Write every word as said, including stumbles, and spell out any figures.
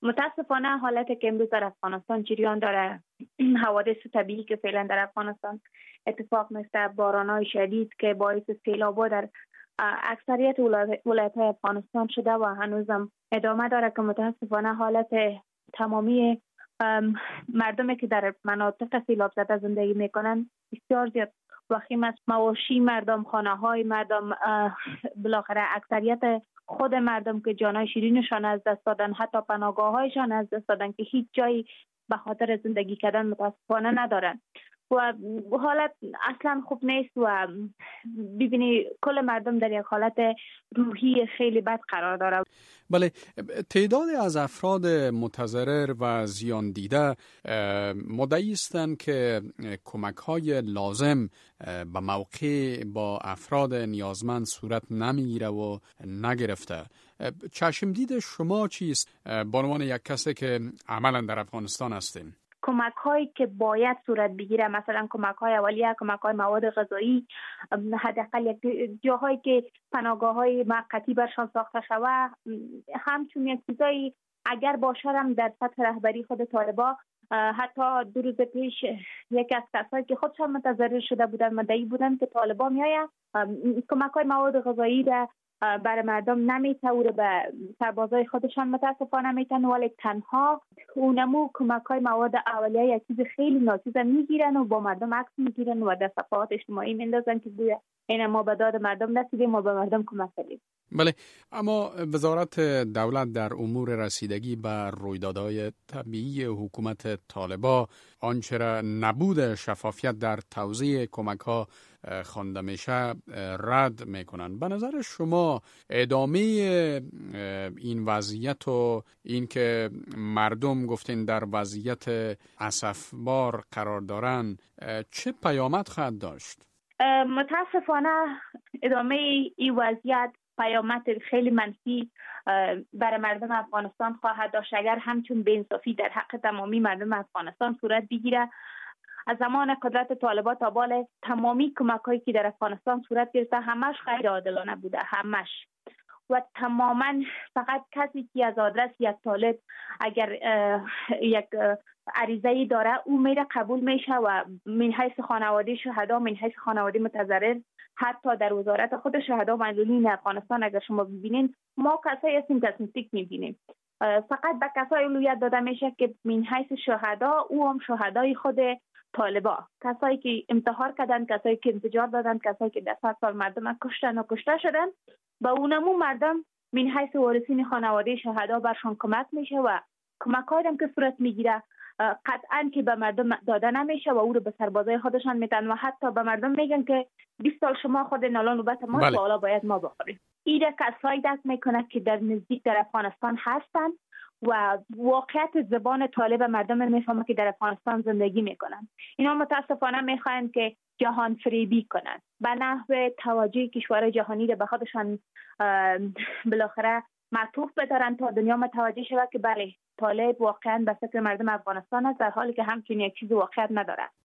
متاسفانه حالت که امروز در افغانستان جریان داره، حوادث طبیعی که فعلا در افغانستان اتفاق میفته، باران‌های شدید که باعث سیلاب‌ها در اکثریت ولایت‌های افغانستان شده و هنوزم ادامه داره که متاسفانه حالت تمامی مردمی که در مناطق سیلاب زده زندگی میکنن بسیار زیاد وخیم است. مواشی مردم، خانه‌های مردم، بالاخره اکثریت خود مردم که جانای شیرینشان از دست دادن، حتی پناهگاه‌هایشان از دست دادن که هیچ جایی به خاطر زندگی کردن متاسفانه ندارن و حالت اصلا خوب نیست و ببینی کل مردم در یک حالت روحی خیلی بد قرار داره. بله، تعدادی از افراد متضرر و زیان دیده مدعی هستند که کمک‌های لازم به موقع با افراد نیازمند صورت نمیگیره و نگرفته. چشم دید شما چیست به عنوان یک کسی که عملا در افغانستان هستین؟ کمک هایی که باید صورت بگیره، مثلا کمک های اولیه، کمک های مواد غذایی، حداقل یک جاهایی که پناهگاه های موقتی برشان ساخته شوه، همچون یک چیزایی اگر باشه هم در سطح رهبری خود طالبا. حتی دو روز پیش یک از کسایی که خودشان متضرر شده بودن مدعی بودن که طالبا میآید کمک های مواد غذایی را برای مردم نمیته و به سربازای خودشان متاسفانه میتن، ولی تنها اونمو کمک های مواد اولیه یک چیز خیلی ناچیز میگیرن و با مردم عکس میگیرن و در صفحات اجتماعی میندازن که گویا این ما به داد مردم رسیدیم، ما به مردم کمک کردیم. بله، اما وزارت دولت در امور رسیدگی به رویدادهای طبیعی حکومت طالبا آنچه را نبود شفافیت در توزیع کمک ها خوانده میشه رد میکنن. به نظر شما ادامه این وضعیت و این که مردم گفتین در وضعیت اسفبار قرار دارن چه پیامد خواهد داشت؟ متاسفانه ادامه این وضعیت پیامد خیلی منفی برای مردم افغانستان خواهد داشت اگر همچون بی‌انصافی در حق تمامی مردم افغانستان صورت بگیره. از زمان قدرت طالبان تا بال تمامی کمک‌هایی که در افغانستان صورت گرفته همش غیر عادلانه بوده، همش و تماما فقط کسی که از آدرس یک طالب اگر یک عریضه‌ای داره او میره قبول میشه و من حیث خانواده شهدا، من حیث خانواده متضرر، حتی در وزارت خود شهدا و معلولین افغانستان اگر شما ببینین ما کسایی هستیم تصمیم‌سیک میبینیم، فقط به کسایی اولویت داده میشه که من حیث شهدا او هم شهدای خود طالبا، کسایی که انتحار کردن، کسایی که انفجار دادن، کسایی که ده سال مردم کشتن و کشته شدن، با اونمو مردم من حیث وارثین خانواده شهدا برشان کمک میشه و کمک هایی که صورت میگیره قطعاً که به مردم داده نمیشه و او رو به سربازای خودشان میتن و حتی به مردم میگن که بیست سال شما خود نالان نوبت ما و حالا باید ما بخوریم. ایده کسایی دست میکنه که در نزدیک در افغانستان هستن و واقعیت زبان طالب مردم میفهمه که در افغانستان زندگی میکنن. اینا متاسفانه میخواین که جهان فریبی کنن به نحو توجه کشورهای جهانی رو به خودشان بالاخره معطوف بدارن تا دنیا متوجه شود که بله طالب واقعا به فکر مردم افغانستان است، در حالی که همچین یک چیز واقعیت نداره.